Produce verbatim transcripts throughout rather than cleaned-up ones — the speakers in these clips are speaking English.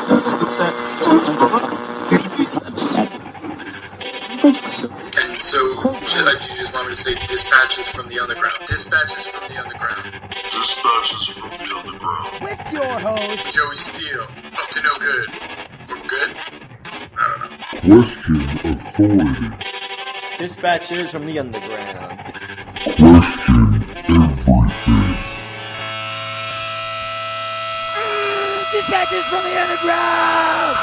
So, should I, do you just want me to say dispatches from the underground? Dispatches from the underground. Dispatches from the underground. With your host, Joey Steele. Up to no good. We're good? I don't know. Question authority. Dispatches from the underground. Question everything. dispatches from the underground.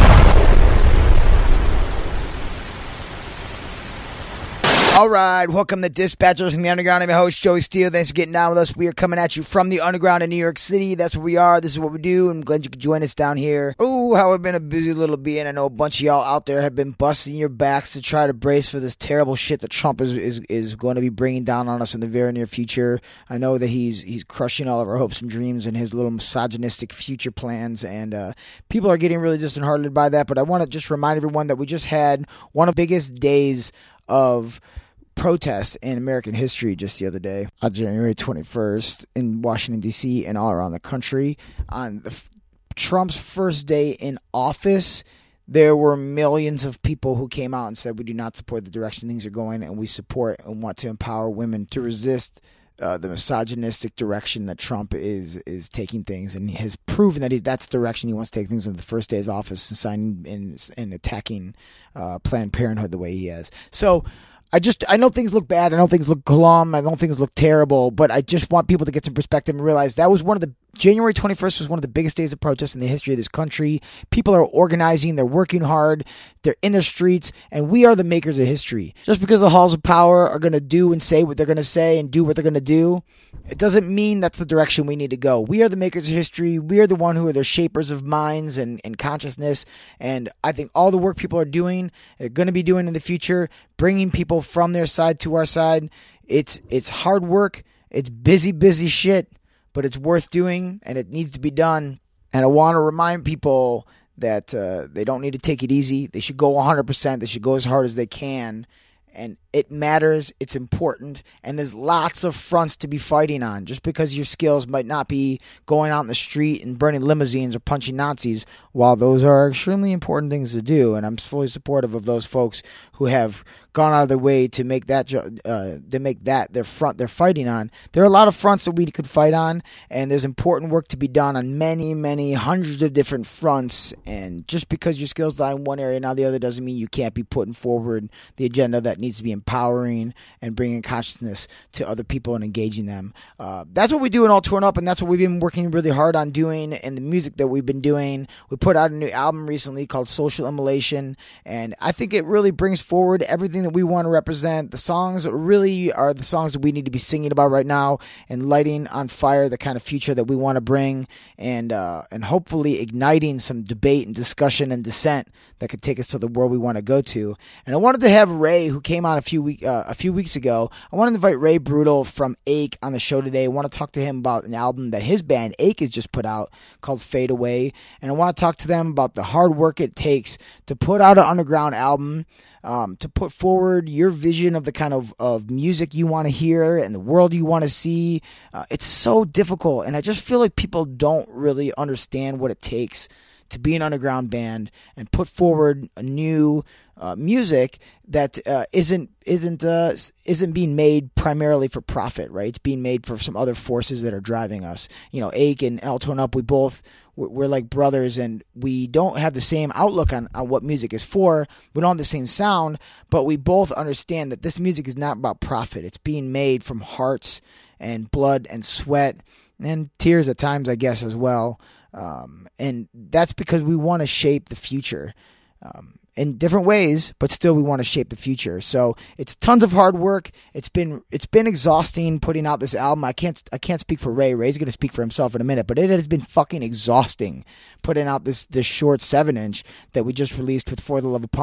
All right, welcome to Dispatchers from the Underground. I'm your host, Joey Steele. Thanks for getting down with us. We are coming at you from the underground in New York City. That's where we are. This is what we do. I'm glad you could join us down here. Oh, how I've been a busy little bee, and I know a bunch of y'all out there have been busting your backs to try to brace for this terrible shit that Trump is is, is going to be bringing down on us in the very near future. I know that he's he's crushing all of our hopes and dreams and his little misogynistic future plans, and uh, people are getting really disheartened by that. But I want to just remind everyone that we just had one of the biggest days of protests in American history just the other day, on January twenty-first in Washington, D C and all around the country. On the, Trump's first day in office, there were millions of people who came out and said, we do not support the direction things are going, and we support and want to empower women to resist uh, the misogynistic direction that Trump is is taking things, and has proven that he, that's the direction he wants to take things in the first day of office, and signing and, and attacking uh, Planned Parenthood the way he has. So I just, I know things look bad. I know things look glum. I know things look terrible, but I just want people to get some perspective and realize that was one of the, January twenty-first was one of the biggest days of protest in the history of this country. People are organizing. They're working hard. They're in the streets, and we are the makers of history. Just because the halls of power are going to do and say what they're going to say and do what they're going to do, it doesn't mean that's the direction we need to go. We are the makers of history. We are the one who are the shapers of minds and, and consciousness, and I think all the work people are doing, are going to be doing in the future, bringing people from their side to our side, it's it's hard work. It's busy, busy shit. But it's worth doing, and it needs to be done. And I want to remind people that uh, they don't need to take it easy. They should go one hundred percent. They should go as hard as they can. And it matters. It's important. And there's lots of fronts to be fighting on. Just because your skills might not be going out in the street and burning limousines or punching Nazis, while those are extremely important things to do. And I'm fully supportive of those folks who have gone out of their way to make that uh, to make that their front they're fighting on. There are a lot of fronts that we could fight on, and there's important work to be done on many, many hundreds of different fronts. And just because your skills lie in one area and not the other doesn't mean you can't be putting forward the agenda that needs to be empowering and bringing consciousness to other people and engaging them. Uh, that's what we do in All Torn Up, and that's what we've been working really hard on doing, and the music that we've been doing. We put out a new album recently called Social Immolation, and I think it really brings forward everything that we want to represent. The songs really are the songs that we need to be singing about right now and lighting on fire the kind of future that we want to bring, and uh, and hopefully igniting some debate and discussion and dissent that could take us to the world we want to go to. And I wanted to have Ray, who came on a few week uh, a few weeks ago. I wanted to invite Ray Brutal from Ache on the show today. I want to talk to him about an album that his band Ache has just put out called Fade Away, and I want to talk to them about the hard work it takes to put out an underground album. Um, to put forward your vision of the kind of, of music you want to hear and the world you want to see. Uh, it's so difficult, and I just feel like people don't really understand what it takes to be an underground band and put forward a new uh, music that uh, isn't isn't uh, isn't being made primarily for profit, right? It's being made for some other forces that are driving us. You know, Ache and All Torn Up, we both we're like brothers, and we don't have the same outlook on, on what music is for. We don't have the same sound, but we both understand that this music is not about profit. It's being made from hearts and blood and sweat and tears at times, I guess, as well. Um, and that's because we want to shape the future um, in different ways, but still we want to shape the future. So it's tons of hard work. It's been it's been exhausting putting out this album. I can't I can't speak for Ray. Ray's going to speak for himself in a minute, but it has been fucking exhausting putting out this this short seven inch that we just released with For the Love of Punk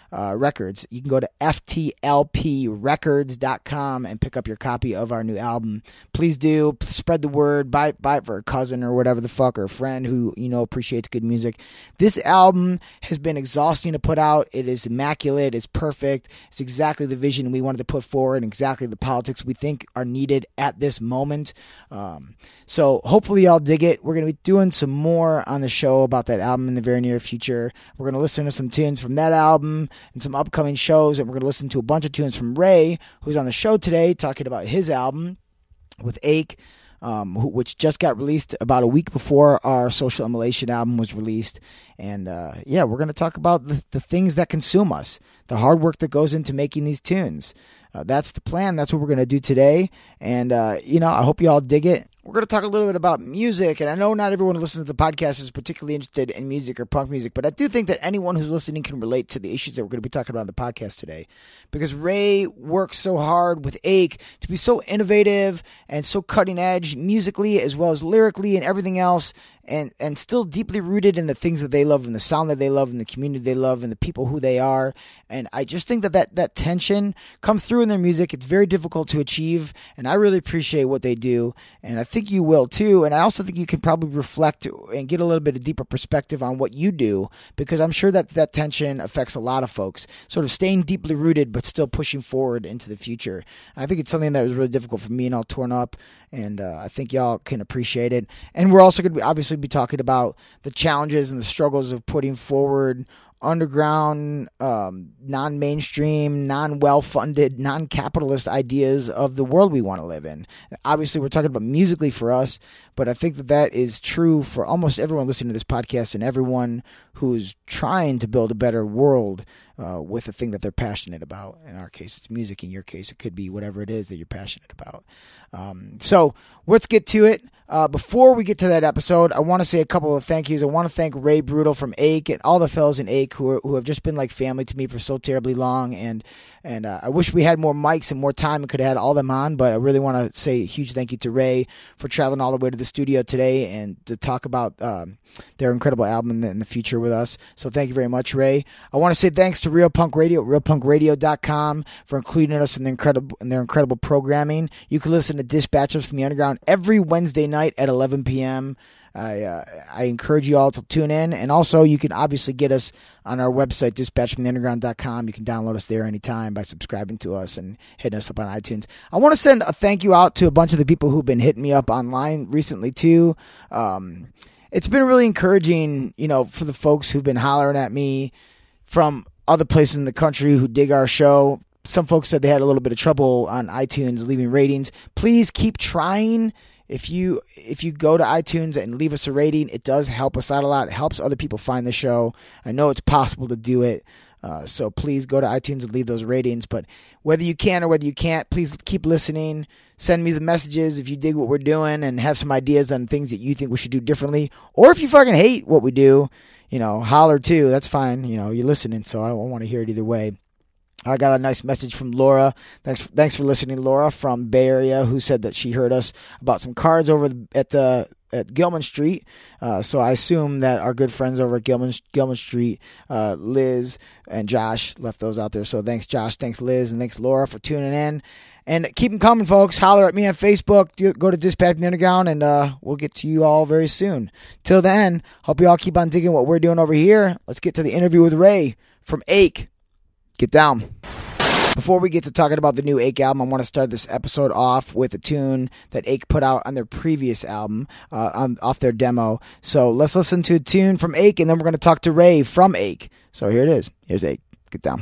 uh, Records. You can go to F T L P records dot com and pick up your copy of our new album. Please do. Spread the word. Buy, buy it for a cousin or whatever the fuck, or a friend who, you know, appreciates good music. This album has been exhausting to put out. It is immaculate. It's perfect. It's exactly the vision we wanted to put forward and exactly the politics we think are needed at this moment. Um, so hopefully y'all dig it. We're going to be doing some more on the show about that album in the very near future. We're going to listen to some tunes from that album and some upcoming shows, and we're going to listen to a bunch of tunes from Ray, who's on the show today talking about his album with Ache, um, who, which just got released about a week before our Social Immolation album was released. And uh, yeah, we're going to talk about the, the things that consume us, the hard work that goes into making these tunes. Uh, that's the plan. That's what we're going to do today. And, uh, you know, I hope you all dig it. We're going to talk a little bit about music. And I know not everyone who listens to the podcast is particularly interested in music or punk music, but I do think that anyone who's listening can relate to the issues that we're going to be talking about on the podcast today. Because Ray works so hard with Ache to be so innovative and so cutting edge musically as well as lyrically and everything else. And, and still deeply rooted in the things that they love and the sound that they love and the community they love and the people who they are. And I just think that that, that tension comes through in their music. It's very difficult to achieve, and I really appreciate what they do. And I think you will too. And I also think you can probably reflect and get a little bit of deeper perspective on what you do, because I'm sure that that tension affects a lot of folks, sort of staying deeply rooted but still pushing forward into the future. And I think it's something that was really difficult for me and all torn up. And uh, I think y'all can appreciate it. And we're also going to be obviously be talking about the challenges and the struggles of putting forward underground, um, non-mainstream, non-well-funded, non-capitalist ideas of the world we want to live in. Obviously, we're talking about musically for us, but I think that that is true for almost everyone listening to this podcast and everyone who's trying to build a better world uh, with the thing that they're passionate about. In our case, it's music. In your case, it could be whatever it is that you're passionate about. Um, so let's get to it. Uh, before we get to that episode, I want to say a couple of thank yous. I want to thank Ray Brutal from Ache and all the fellas in Ache who are, who have just been like family to me for so terribly long. And and uh, I wish we had more mics and more time and could have had all them on. But I really want to say a huge thank you to Ray for traveling all the way to the studio today and to talk about um, their incredible album in the, in the future with us. So thank you very much, Ray. I want to say thanks to Real Punk Radio, real punk radio dot com, for including us in their incredible in their incredible programming. You can listen to Dispatchers from the Underground every Wednesday night at eleven p.m. I uh, I encourage you all to tune in, and also you can obviously get us on our website, dispatch from the underground dot com. You can download us there anytime by subscribing to us and hitting us up on iTunes. I want to send a thank you out to a bunch of the people who've been hitting me up online recently too. Um, it's been really encouraging, you know, for the folks who've been hollering at me from other places in the country who dig our show. Some folks said they had a little bit of trouble on iTunes leaving ratings. Please keep trying. If you if you go to iTunes and leave us a rating, it does help us out a lot. It helps other people find the show. I know it's possible to do it. Uh, so please go to iTunes and leave those ratings. But whether you can or whether you can't, please keep listening. Send me the messages if you dig what we're doing and have some ideas on things that you think we should do differently. Or if you fucking hate what we do, you know, holler too. That's fine. You know, you're listening, so I want to hear it either way. I got a nice message from Laura. Thanks, thanks for listening, Laura from Bay Area, who said that she heard us about some cards over at the at Gilman Street. Uh, so I assume that our good friends over at Gilman Gilman Street, uh, Liz and Josh, left those out there. So thanks, Josh. Thanks, Liz, and thanks, Laura, for tuning in. And keep them coming, folks. Holler at me on Facebook. Go to Dispatch from the Underground, and uh, we'll get to you all very soon. Till then, hope you all keep on digging what we're doing over here. Let's get to the interview with Ray from Ache. Get down. Before we get to talking about the new Ache album, I want to start this episode off with a tune that Ache put out on their previous album, uh, on, off their demo. So let's listen to a tune from Ache, and then we're going to talk to Ray from Ache. So here it is. Here's Ache. Get down.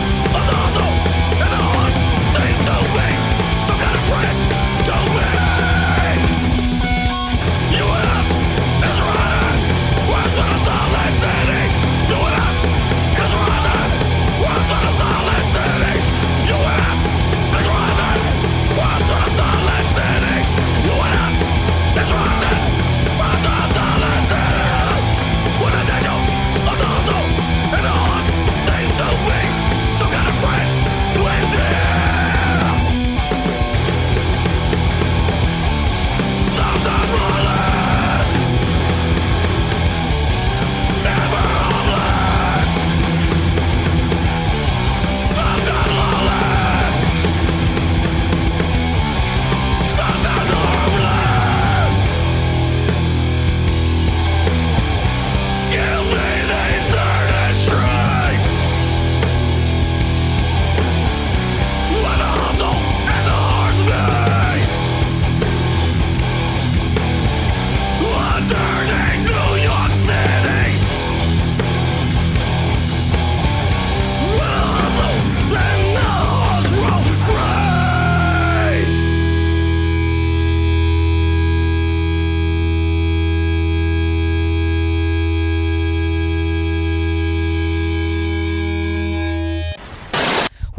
Don't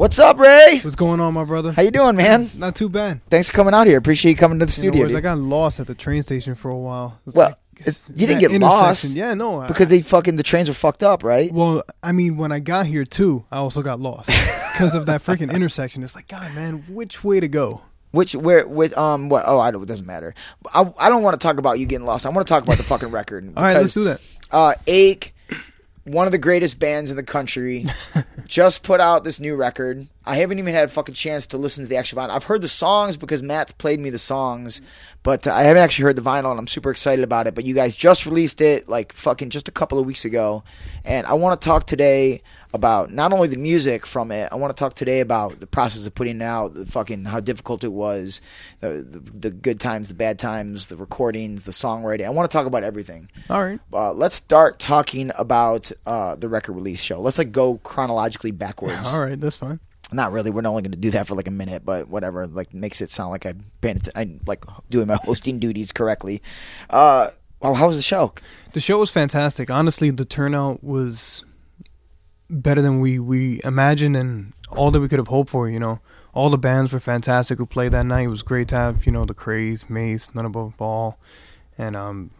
What's up, Ray? What's going on, my brother? How you doing, man? Not too bad. Thanks for coming out here. Appreciate you coming to the You know, studio. whereas dude. I got lost at the train station for a while. It's Well, like, it's- you didn't that get lost. intersection. Yeah, no. because they fucking the trains were fucked up, right? I, well, I mean, when I got here too, I also got lost because of that freaking intersection. It's like, God, man, which way to go? Which where with um what? Oh, I don't. It doesn't matter. I I don't want to talk about you getting lost. I want to talk about the fucking record. All right, let's because, do that. Uh, Ache, one of the greatest bands in the country, just put out this new record. I haven't even had a fucking chance to listen to the actual vinyl. I've heard the songs because Matt's played me the songs, but uh, I haven't actually heard the vinyl, and I'm super excited about it. But you guys just released it like fucking just a couple of weeks ago, and I want to talk today about not only the music from it. I want to talk today about the process of putting it out, the fucking how difficult it was, the, the the good times, the bad times, the recordings, the songwriting. I want to talk about everything. All right. Uh, let's start talking about uh, the record release show. Let's like go chronologically backwards. All right, that's fine. Not really. We're only going to do that for like a minute, but whatever. Like makes it sound like I'm paying att- I'm like doing my hosting duties correctly. Uh, oh, how was the show? The show was fantastic. Honestly, the turnout was better than we, we imagined and all that we could have hoped for, you know. All the bands were fantastic who played that night. It was great to have, you know, the Craze, Mace, None Above All, and um,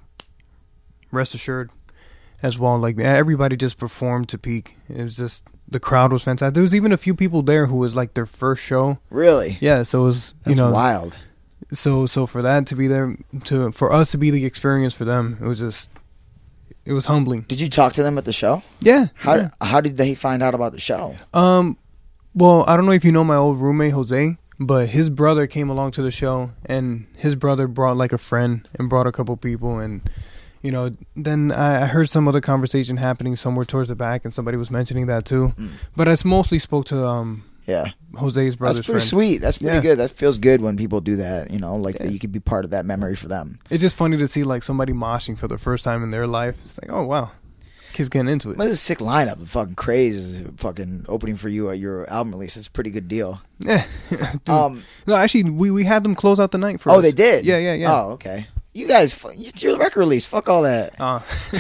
Rest Assured as well. Like, everybody just performed to peak. It was just, the crowd was fantastic. There was even a few people there who was like their first show. Really? Yeah, so it was, you That's know. wild. So, so for that to be there, to for us to be the experience for them, it was just, it was humbling. Did you talk to them at the show? Yeah. How yeah. how did they find out about the show? Um, well, I don't know if you know my old roommate Jose, but his brother came along to the show, and his brother brought like a friend and brought a couple people, and you know, then I, I heard some other conversation happening somewhere towards the back, and somebody was mentioning that too. Mm. But I mostly spoke to um yeah Jose's brother's That's pretty friend. sweet. That's pretty Yeah. good. That feels good when people do that. You know, like Yeah. that you could be part of that memory for them. It's just funny to see like somebody moshing for the first time in their life. It's like, oh wow, kids getting into it. Well, this is a sick lineup. The fucking Craze is fucking opening for you at your album release. It's a pretty good deal. Yeah. Dude. Um, no, actually, we, we had them close out the night for oh, us. they did. Yeah, yeah, yeah. Oh, okay. You guys, fu- it's your record release. Fuck all that. Uh,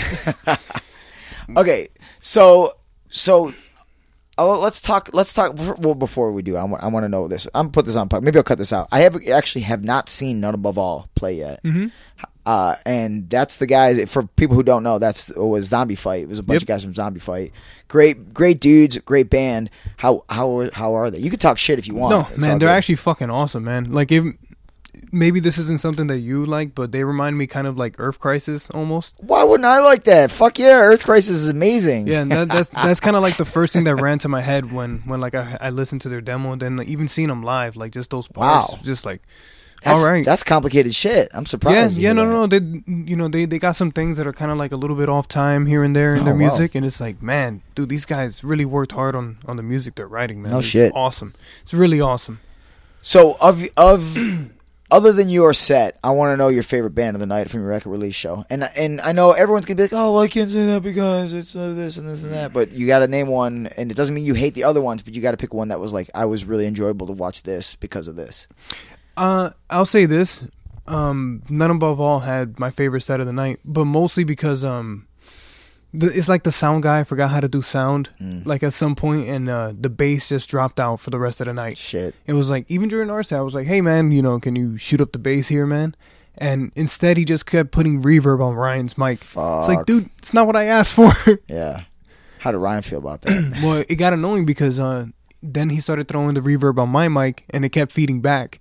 Okay, so so oh, let's talk. Let's talk. Well, before we do, I want I want to know this. I'm gonna put this on. Maybe I'll cut this out. I have actually have not seen None Above All play yet. mm-hmm. Uh, and that's the guys. For people who don't know, that's it was Zombie Fight. It was a bunch Yep. of guys from Zombie Fight. Great, great dudes. Great band. How how how are they? You can talk shit if you want. No, It's all man, they're good. actually fucking awesome, man. Like, if, maybe this isn't something that you like, but they remind me kind of like Earth Crisis almost. Why wouldn't I like that? Fuck yeah, Earth Crisis is amazing. Yeah, and that, that's that's kind of like the first thing that ran to my head when, when like I, I listened to their demo, and then like, even seeing them live, like just those parts, Wow. just like, that's, all right. that's complicated shit. I'm Yeah, surprised. to yeah, hear no, that. no, no. They, you know, they, they got some things that are kind of like a little bit off time here and there in Oh, their wow. music, and it's like, man, dude, these guys really worked hard on, on the music they're writing, man. No It's shit. awesome. It's really awesome. So of of other than your set, I want to know your favorite band of the night from your record release show. And and I know everyone's gonna be like, oh, well, I can't say that because it's uh, this and this and that. But you got to name one, and it doesn't mean you hate the other ones, but you got to pick one that was like, I was really enjoyable to watch this because of this. Uh, I'll say this. Um, None Above All had my favorite set of the night, but mostly because um, the, it's like the sound guy forgot how to do sound, Mm. like at some point, and uh, the bass just dropped out for the rest of the night. Shit. It was like, even during our set, I was like, hey man, you know, can you shoot up the bass here, man? And instead, he just kept putting reverb on Ryan's mic. Fuck. It's like, dude, it's not what I asked for. Yeah. How did Ryan feel about that? Well, it got annoying because uh, then he started throwing the reverb on my mic, and it kept feeding back.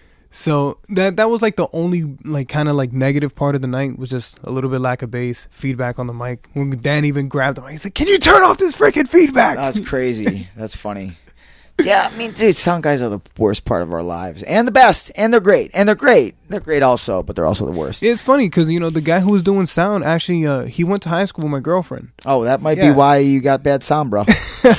So that that was like the only like kind of like negative part of the night, was just a little bit lack of bass feedback on the mic. When Dan even grabbed the mic, he's like, "Can you turn off this freaking feedback?" That's crazy. That's funny. Yeah, I mean, dude, sound guys are the worst part of our lives, and the best, and they're great, and they're great. They're great also, but they're also the worst. It's funny because, you know, the guy who was doing sound actually uh, he went to high school with my girlfriend. Oh, that might Yeah. be why you got bad sound, bro.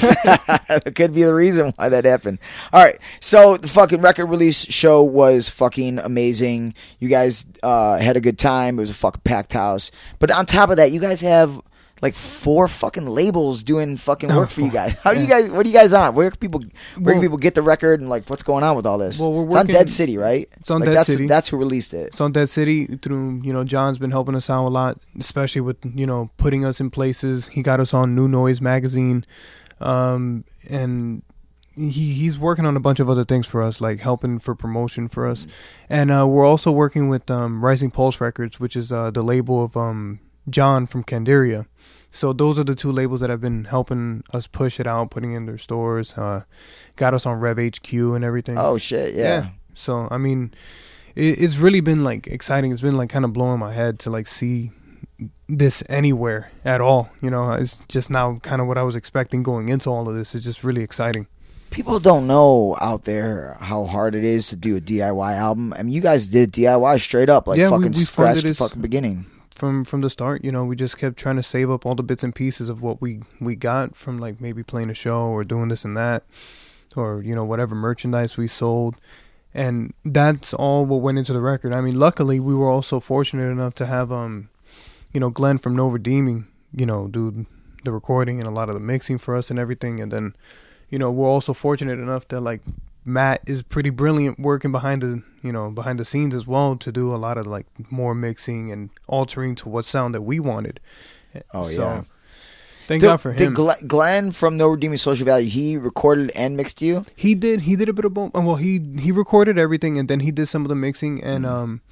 That could be the reason why that happened. All right, so the fucking record release show was fucking amazing. You guys uh, had a good time. It was a fucking packed house. But on top of that, you guys have like four fucking labels doing fucking Oh, work for you four. guys. How do you Yeah. guys? What are you guys on? Where can people? Where can Well- people get the record and like what's going on with all this? Well, we're it's on working- Dead City, right? It's on Like, Dead that's, City. That's who released it. It's on Dead City through, you know, John's been helping us out a lot, especially with, you know, putting us in places. He got us on New Noise magazine, um, and he he's working on a bunch of other things for us, like helping for promotion for us, and uh, we're also working with um, Rising Pulse Records, which is uh, the label of um, John from Candiria. So those are the two labels that have been helping us push it out, putting in their stores, uh, got us on Rev H Q and everything. Oh shit, yeah. yeah. So I mean, it, it's really been like exciting. It's been like kind of blowing my head to like see this anywhere at all. You know, it's just now kind of what I was expecting going into all of this. It's just really exciting. People don't know out there how hard it is to do a D I Y album. I mean, you guys did D I Y straight up, like Yeah, we- fucking we scratch funded the this- fucking beginning. From from the start, you know, we just kept trying to save up all the bits and pieces of what we, we got from like maybe playing a show or doing this and that, or, you know, whatever merchandise we sold. And that's all what went into the record. I mean, luckily, we were also fortunate enough to have, um, you know, Glenn from No Redeeming, you know, do the recording and a lot of the mixing for us and everything. And then, you know, we're also fortunate enough that, like, Matt is pretty brilliant working behind the, you know, behind the scenes as well to do a lot of, like, more mixing and altering to what sound that we wanted. Oh, so, yeah. Thank Did, God for did him. Glenn, Glenn from No Redeeming Social Value, he recorded and mixed you? He did. He did a bit of both. Well, he he recorded everything, and then he did some of the mixing, and Mm-hmm. um,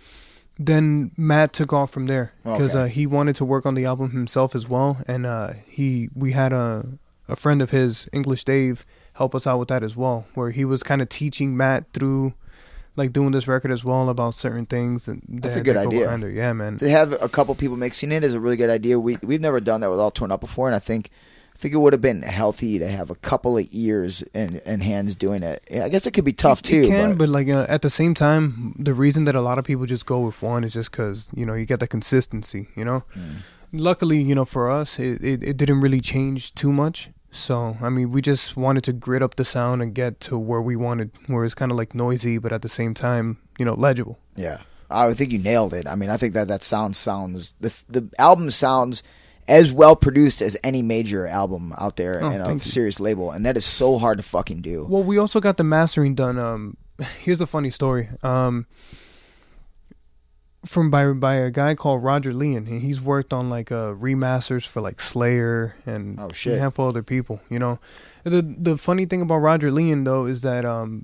then Matt took off from there because Okay. uh, he wanted to work on the album himself as well, and uh, he we had a a friend of his, English Dave, help us out with that as well, where he was kind of teaching Matt through, like, doing this record as well about certain things. And That's that- a good that go idea. behind it. Yeah, man. To have a couple people mixing it is a really good idea. We we've never done that with All Torn Up before, and I think I think it would have been healthy to have a couple of ears and, and hands doing it. Yeah, I guess it could be tough It- too. It can, but, but, like uh, at the same time, the reason that a lot of people just go with one is just because, you know, you get the consistency. You know, Mm. luckily, you know, for us, it, it it didn't really change too much. So I mean, we just wanted to grit up the sound and get to where we wanted, where it's kind of like noisy, but at the same time, you know, legible. yeah, I think you nailed it. I mean, I think that that sound sounds this the album sounds as well produced as any major album out there Oh, in a thank you. serious label, and that is so hard to fucking do. Well, we also got the mastering done. Um, here's a funny story. Um, from by by a guy called Roger Leon. He- He's worked on like uh remasters for like Slayer and Oh, shit. a handful of other people. You know, the the funny thing about Roger Leon though is that um,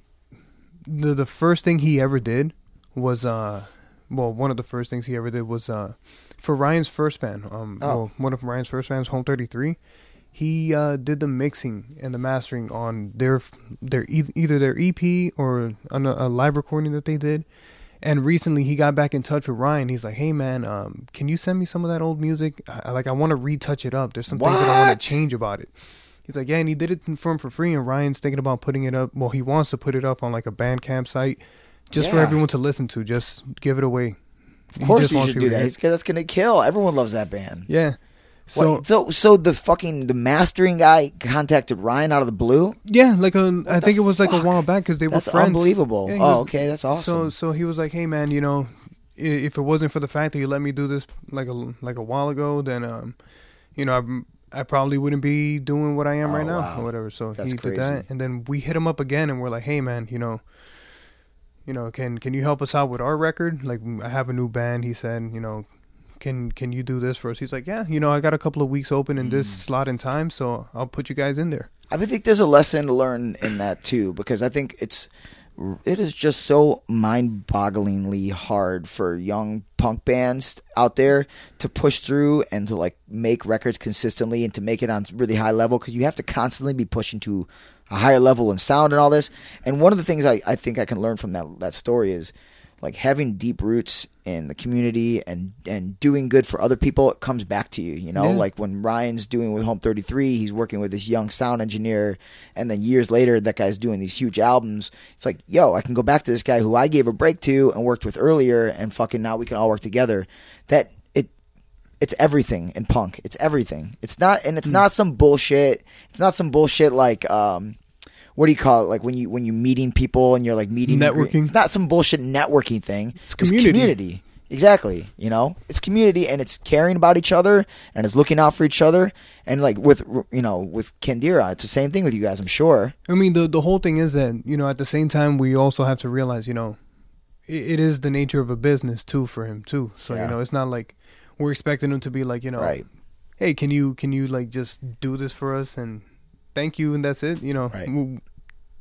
the the first thing he ever did was uh, well, one of the first things he ever did was uh, for Ryan's first band. Um, Oh. well, one of Ryan's first bands, Home thirty-three. He uh, did the mixing and the mastering on their their e- either their E P or on a, a live recording that they did. And recently he got back in touch with Ryan. He's like, "Hey man, um, can you send me some of that old music? I, like I want to retouch it up. There's some things that I What? want to change about it." He's like, "Yeah," and he did it for him for free. And Ryan's thinking about putting it up. Well, he wants to put it up on like a Bandcamp site, just for Yeah. everyone to listen to. Just give it away. Of course you should do that. He's, that's gonna kill. Everyone loves that band. Yeah. So So, so, so the fucking the mastering guy contacted Ryan out of the blue. yeah, like a, I think the it was like fuck? a while back because they That's were friends. unbelievable. Yeah, he Oh, was- okay, that's So awesome. so he was like, "Hey man, you know, i- if it wasn't for the fact that you let me do this like a like a while ago, then um, you know, I I probably wouldn't be doing what I am Oh, right now wow. or whatever." So That's he crazy. did that, and then we hit him up again, and we're like, "Hey man, you know, you know, can can you help us out with our record? Like, I have a new band." He said, "You know, can can you do this for us?" He's like, "Yeah, you know, I got a couple of weeks open in Mm. this slot in time, so I'll put you guys in there." I think there's a lesson to learn in that too, because I think it's it is just so mind-bogglingly hard for young punk bands out there to push through and to like make records consistently and to make it on really high level, because you have to constantly be pushing to a higher level in sound and all this. And one of the things I, I think I can learn from that that story is like having deep roots in the community and, and doing good for other people, it comes back to you, you know, Yeah. like when Ryan's doing with Home thirty-three, he's working with this young sound engineer. And then years later, that guy's doing these huge albums. It's like, yo, I can go back to this guy who I gave a break to and worked with earlier, and fucking now we can all work together. That it, it's everything in punk. It's everything. It's not, and it's not some bullshit. It's not some bullshit like, um, what do you call it? Like when you when you meeting people and you're like meeting Networking. It's not some bullshit networking thing. It's community. Exactly. You know, it's community, and it's caring about each other, and it's looking out for each other. And like with you know with Kendira, it's the same thing with you guys, I'm sure. I mean, the the whole thing is that, you know, at the same time, we also have to realize, you know, it, it is the nature of a business too for him too. So Yeah. you know, it's not like we're expecting him to be like, you know, Right. hey, can you can you like just do this for us and thank you and that's it. You know, Right. W-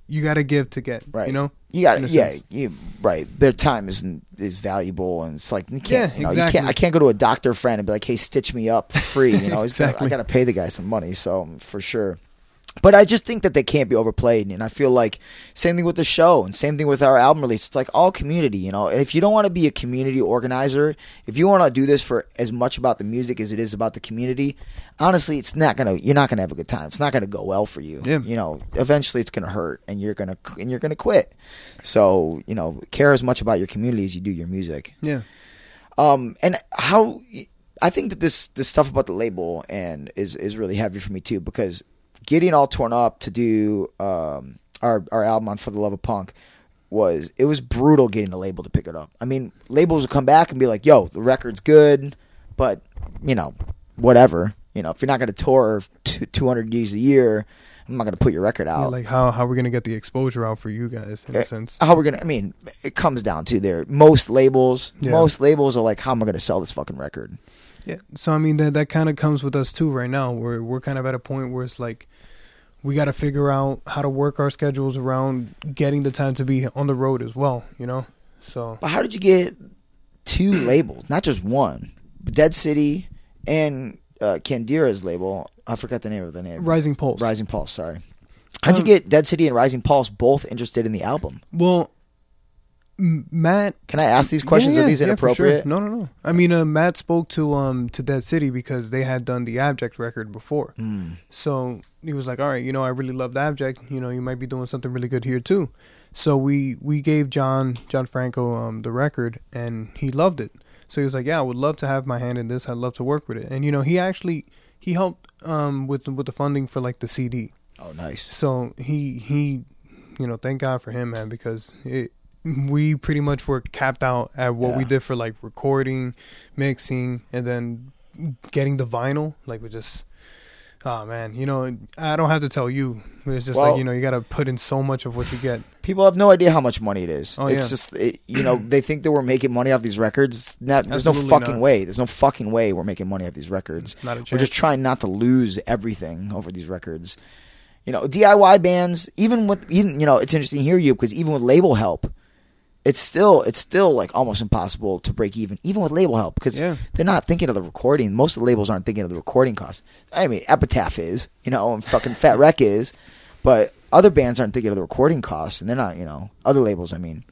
you got to give to get, Right. you know? You got In a yeah, sense. you, right. Their time is is valuable, and it's like you can't. Yeah, you know, exactly. You can't. I can't go to a doctor friend and be like, "Hey, stitch me up for free." You know, He's gotta- Exactly. I got to pay the guy some money, so for sure. But I just think that they can't be overplayed, and I feel like same thing with the show, and same thing with our album release. It's like all community, you know. And if you don't want to be a community organizer, if you want to do this for as much about the music as it is about the community, honestly, it's not gonna. You're not gonna have a good time. It's not gonna go well for you. Yeah. You know, eventually it's gonna hurt, and you're gonna and you're gonna quit. So you know, care as much about your community as you do your music. Yeah. Um, and how I think that this this stuff about the label and is is really heavy for me too, because getting all torn up to do um our our album on For the Love of Punk was it was brutal getting a label to pick it up. I mean, labels would come back and be like, "Yo, the record's good, but you know, whatever. You know, if you're not going to tour two hundred days a year, I'm not going to put your record Yeah, out." like how how we're gonna get the exposure out for you guys in Uh, a sense. How we're gonna? I mean, it comes down to there. Most labels, Yeah. most labels are like, "How am I going to sell this fucking record?" Yeah. So I mean that that kind of comes with us too right now. We're we're kind of at a point where it's like we got to figure out how to work our schedules around getting the time to be on the road as well. You know. So But how did you get two labels, not just one? Dead City and uh, Candira's label. I forgot the name of the name. Rising Pulse. Rising Pulse. Sorry. How'd you Um, get Dead City and Rising Pulse both interested in the album? Well, M- Matt. Can I ask these questions? Yeah, Are these yeah, for sure. inappropriate? No, no, no. I mean, uh, Matt spoke to um to Dead City because they had done the Abject record before. Mm. So he was like, "All right, you know, I really loved Abject. You know, you might be doing something really good here too." So we we gave John John Franco um the record, and he loved it. So he was like, "Yeah, I would love to have my hand in this. I'd love to work with it." And you know, he actually he helped um with with the funding for like the C D. Oh, nice. So he he, you know, thank God for him, man, because it. We pretty much were capped out at what Yeah. we did for like recording, mixing, and then getting the vinyl. Like we just, oh man, you know, I don't have to tell you. It's just Well- like, you know, you got to put in so much of what you get. People have no idea how much money it is. Oh, it's yeah. just, it, you know, they think that we're making money off these records. It's Not, there's no Absolutely fucking not. way. There's no fucking way we're making money off these records. Not a We're chance. just trying not to lose everything over these records. You know, D I Y bands, even with, even you know, it's interesting to hear you because even with label help, it's still it's still like almost impossible to break even, even with label help, because Yeah. they're not thinking of the recording. Most of the labels aren't thinking of the recording costs. I mean, Epitaph is, you know, and fucking Fat Wreck is, but other bands aren't thinking of the recording costs, and they're not, you know, other labels. I mean,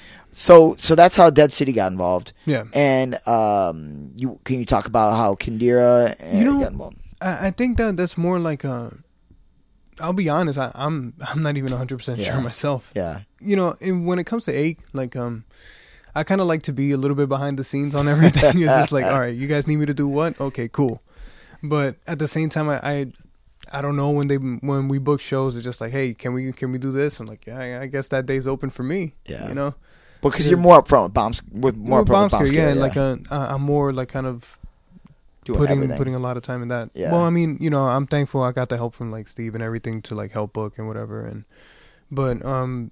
so so that's how Dead City got involved. Yeah. And um, you can you talk about how Kandira uh, You know, got involved? I, I think that that's more like a. I'll be honest. I, I'm I'm not even one hundred percent Yeah. sure myself. Yeah. You know, and when it comes to Ache, like um, I kind of like to be a little bit behind the scenes on everything. It's just like, all right, you guys need me to do what? Okay, cool. But at the same time, I, I, I don't know when they when we book shows. It's just like, hey, can we can we do this? I'm like, yeah, I, I guess that day's open for me. Yeah. you know, Because Yeah. you're more upfront with bombs, with more more upfront with bomb scare, Bombscare, yeah, and like a, uh, I'm more like kind of doing putting everything. putting a lot of time in that. Yeah. Well, I mean, you know, I'm thankful I got the help from like Steve and everything to like help book and whatever. And but um,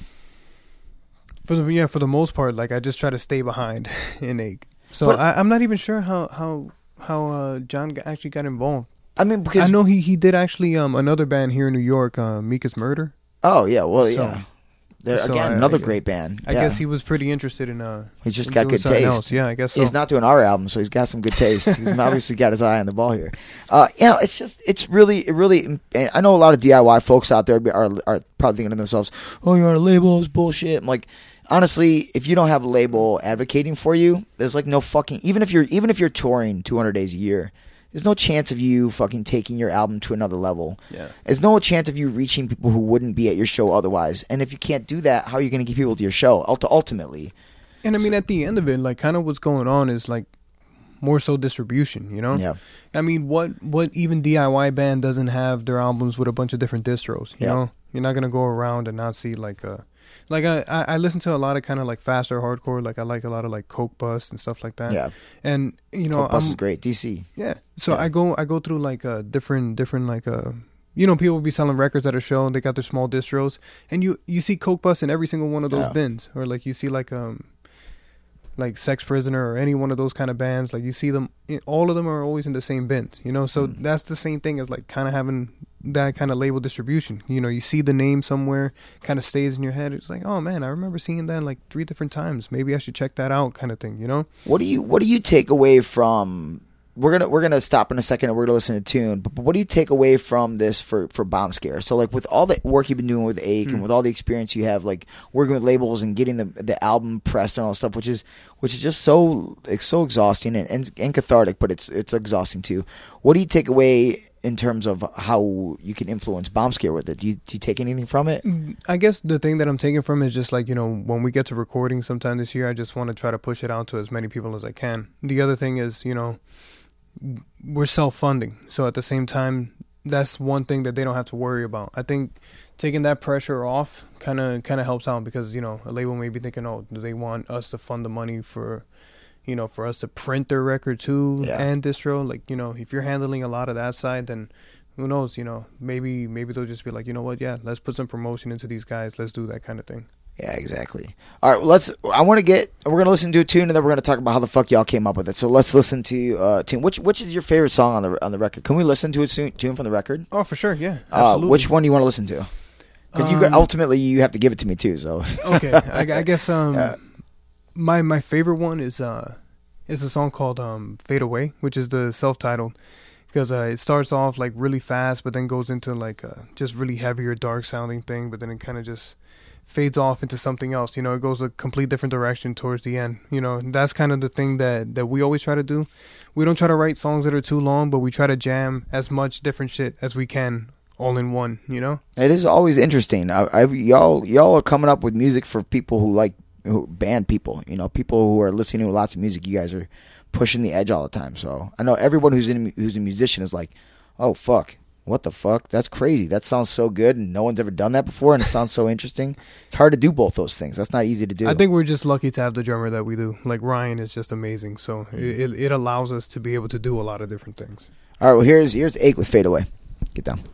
for the yeah, for the most part, like I just try to stay behind in Ache. So But- I, I'm not even sure how how how uh, John g- actually got involved. I mean, because I know he he did actually um another band here in New York, uh, Mika's Murder. oh yeah, well So- yeah, They're, so again I- another I- great band. I Yeah. guess he was pretty interested in uh. he's just in got doing good something taste. else. Yeah, I guess so. He's not doing our album, so he's got some good taste. He's obviously got his eye on the ball here. Uh, you know, it's just, it's really, it really. And I know a lot of D I Y folks out there are are probably thinking to themselves, "Oh, you're on a label, it's bullshit." I'm like, honestly, if you don't have a label advocating for you, there's like no fucking. Even if you're even if you're touring two hundred days a year, there's no chance of you fucking taking your album to another level. Yeah. There's no chance of you reaching people who wouldn't be at your show otherwise. And if you can't do that, how are you going to get people to your show? Ult- Ultimately, And I mean, at the end of it, like, kind of what's going on is like more so distribution. You know. yeah, I mean, what what even D I Y band doesn't have their albums with a bunch of different distros? You Yeah. know, you're not gonna go around and not see like a like I I I listen to a lot of kind of like faster hardcore. Like I like a lot of like Coke Bust and stuff like that. yeah. And you know, Coke Bus I'm, is great. D C. yeah. So Yeah. I go I go through like uh different different like uh you know, people will be selling records at a show and they got their small distros, and you you see Coke Bus in every single one of those Yeah. bins, or like you see like um like Sex Prisoner or any one of those kind of bands. Like you see them, all of them are always in the same bins, you know. So Mm. that's the same thing as like kind of having that kind of label distribution. You know, you see the name somewhere, kind of stays in your head. It's like, oh man, I remember seeing that like three different times. Maybe I should check that out, kind of thing. You know. What do you What do you take away from? We're gonna we're gonna stop in a second and we're gonna listen to a tune. But, but what do you take away from this for, for Bomb Scare? So like with all the work you've been doing with Ache mm. and with all the experience you have, like working with labels and getting the the album pressed and all that stuff, which is which is just so it's so exhausting and, and, and cathartic, but it's it's exhausting too. What do you take away in terms of how you can influence Bomb Scare with it? Do you do you take anything from it? I guess the thing that I'm taking from it is just like, you know, when we get to recording sometime this year, I just want to try to push it out to as many people as I can. The other thing is, you know, we're self-funding, so at the same time, that's one thing that they don't have to worry about. I think taking that pressure off kind of kind of helps out, because, you know, a label may be thinking, oh, do they want us to fund the money for, you know, for us to print their record too, yeah. and distro? Like, you know, if you're handling a lot of that side, then who knows, you know, maybe maybe they'll just be like, you know what, yeah, let's put some promotion into these guys, let's do that kind of thing. Yeah, exactly. All right, well, let's. I want to get. We're gonna listen to a tune, and then we're gonna talk about how the fuck y'all came up with it. So let's listen to uh tune. Which which is your favorite song on the on the record? Can we listen to a tune from the record? Oh, for sure, yeah, absolutely. Uh, which one do you want to listen to? Because um, you ultimately you have to give it to me too. So okay, I, I guess um yeah. my my favorite one is uh is a song called um Fade Away, which is the self-titled, because uh, it starts off like really fast, but then goes into like a just really heavier, dark sounding thing, but then it kind of just fades off into something else. You know, it goes a complete different direction towards the end. You know, and that's kind of the thing that, that we always try to do. We don't try to write songs that are too long, but we try to jam as much different shit as we can all in one, you know? It is always interesting. I, I, y'all, y'all are coming up with music for people who like who, band people, you know, people who are listening to lots of music. You guys are pushing the edge all the time. So I know everyone who's in who's a musician is like, oh, fuck. What the fuck? That's crazy. That sounds so good, and no one's ever done that before, and it sounds so interesting. It's hard to do both those things. That's not easy to do. I think we're just lucky to have the drummer that we do. Like, Ryan is just amazing, so it, it, it allows us to be able to do a lot of different things. All right, well, here's here's Ache with Fade Away. Get down.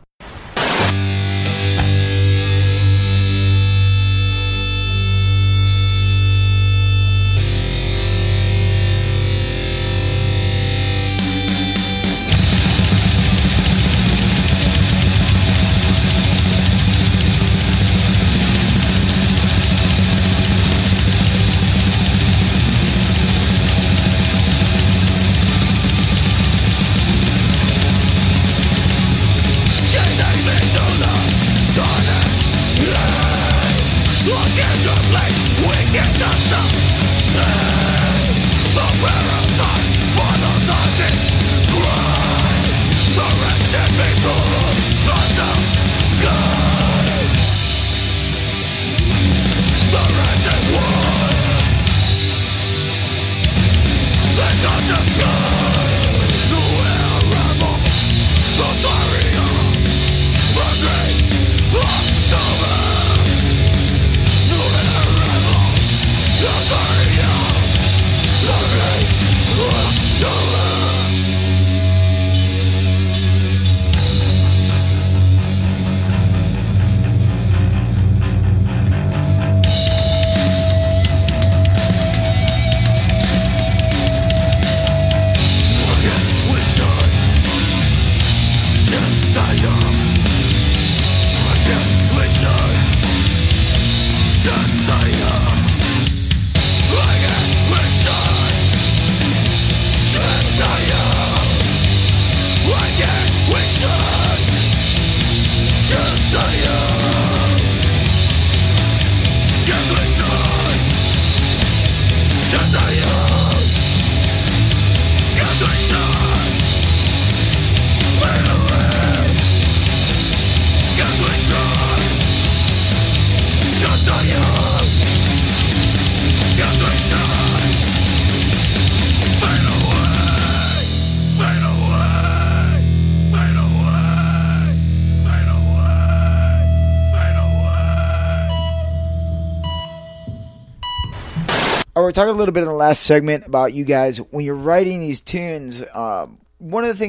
We're talking a little bit in the last segment about you guys when you're writing these tunes. Um, one of the things that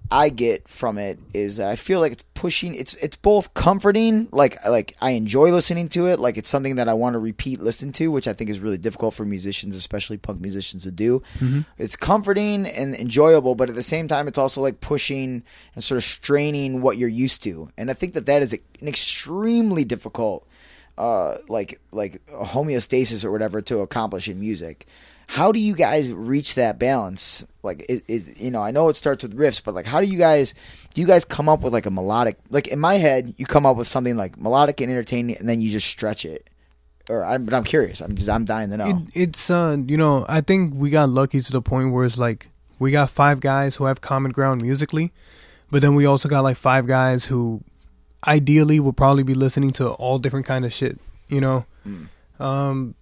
I get from it is that I feel like it's pushing. It's it's both comforting, like like I enjoy listening to it, like it's something that I want to repeat listen to, which I think is really difficult for musicians, especially punk musicians, to do. Mm-hmm. It's comforting and enjoyable, but at the same time, it's also like pushing and sort of straining what you're used to. And I think that that is an extremely difficult, uh, like like a homeostasis or whatever to accomplish in music. How do you guys reach that balance? Like, is, is you know, I know it starts with riffs, but like, how do you guys, do you guys come up with like a melodic, like in my head, you come up with something like melodic and entertaining, and then you just stretch it. Or, I'm, but I'm curious. I'm just, I'm dying to know. It, it's, uh, you know, I think we got lucky to the point where it's like, we got five guys who have common ground musically, but then we also got like five guys who ideally will probably be listening to all different kind of shit, you know? Mm. Um,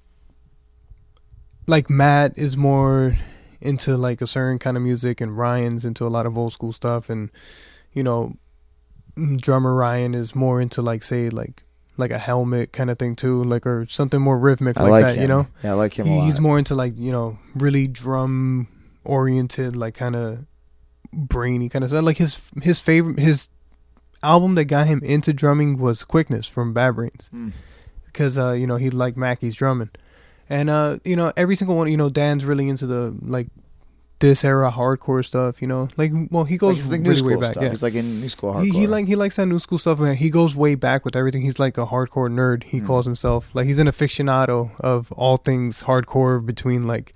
like Matt is more into like a certain kind of music, and Ryan's into a lot of old school stuff, and you know, drummer Ryan is more into like say like like a Helmet kind of thing too, like or something more rhythmic I like, like that, him. you know. Yeah, I like him he, a lot. He's more into like, you know, really drum oriented, like kind of brainy kind of stuff. Like his his favorite his album that got him into drumming was Quickness from Bad Brains, because mm. uh, you know, he liked Mackey's drumming. And, uh, you know, every single one, you know, Dan's really into the, like, this era hardcore stuff, you know? Like, well, he goes like, like really new way school back. Stuff. Yeah. He's like in new school hardcore. He, he, like, he likes that new school stuff, man. He goes way back with everything. He's like a hardcore nerd, he mm. calls himself. Like, he's an aficionado of all things hardcore between, like,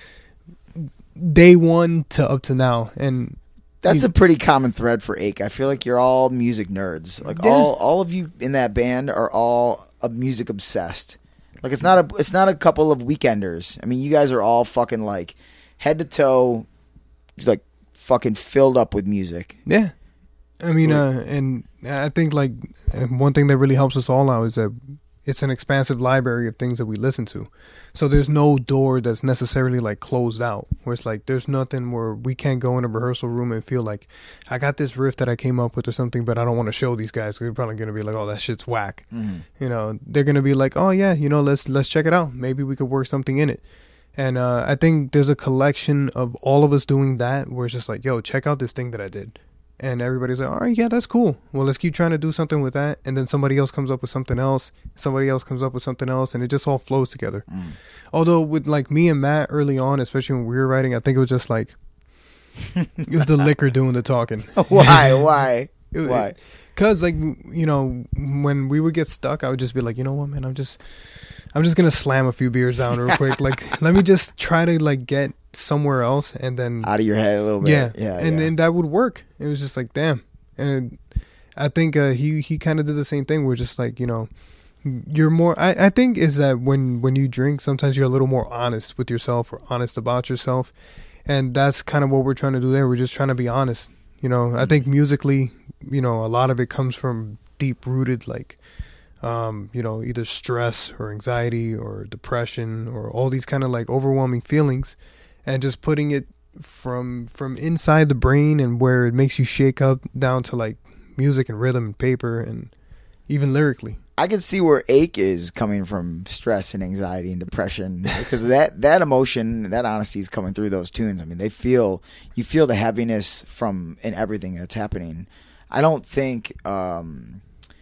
day one to up to now. And that's a pretty common thread for Ache. I feel like you're all music nerds. Like, yeah. all, all of you in that band are all uh, music obsessed. Like, it's not a it's not a couple of weekenders. I mean, you guys are all fucking like head to toe, like fucking filled up with music. Yeah, I mean, uh, and I think like one thing that really helps us all out is that it's an expansive library of things that we listen to. So there's no door that's necessarily like closed out, where it's like there's nothing where we can't go in a rehearsal room and feel like I got this riff that I came up with or something, but I don't want to show these guys. They're probably gonna be like, oh, that shit's whack. Mm-hmm. You know, they're gonna be like, oh yeah, you know, let's let's check it out. Maybe we could work something in it. And uh, I think there's a collection of all of us doing that, where it's just like, yo, check out this thing that I did. And everybody's like, all right, yeah, that's cool. Well, let's keep trying to do something with that. And then somebody else comes up with something else. Somebody else comes up with something else. And it just all flows together. Mm. Although with like me and Matt early on, especially when we were writing, I think it was just like, it was the liquor doing the talking. Why? Why? it, Why? Because like, you know, when we would get stuck, I would just be like, you know what, man, I'm just, I'm just going to slam a few beers down real quick. Like, let me just try to like get somewhere else, and then out of your head a little bit. Yeah, yeah, and yeah. and that would work. It was just like, damn. And I think uh, he he kind of did the same thing. We're just like, you know, you're more. I I think is that when when you drink, sometimes you're a little more honest with yourself or honest about yourself, and that's kind of what we're trying to do there. We're just trying to be honest. You know, mm-hmm. I think musically, you know, a lot of it comes from deep rooted like. Um, you know, either stress or anxiety or depression or all these kind of like overwhelming feelings, and just putting it from from inside the brain and where it makes you shake up down to like music and rhythm and paper and even lyrically. I can see where Ache is coming from stress and anxiety and depression, because that, that emotion, that honesty is coming through those tunes. I mean, they feel, you feel the heaviness from in everything that's happening. I don't think, um,